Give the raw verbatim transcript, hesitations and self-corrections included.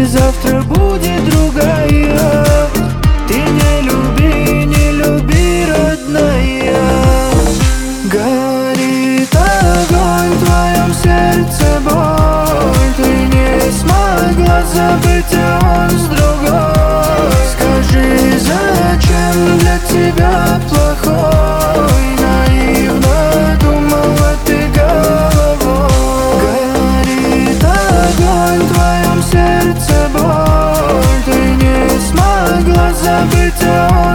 завтра будет другая. Ты не люби, не люби, родная. Горит огонь в твоем сердце, боль. Ты не смогла забыть, а он с другой. Скажи, зачем для тебя плохой? Наивно думала ты головой. Горит огонь в твоем сердце, боль. Ты не смогла забыть, а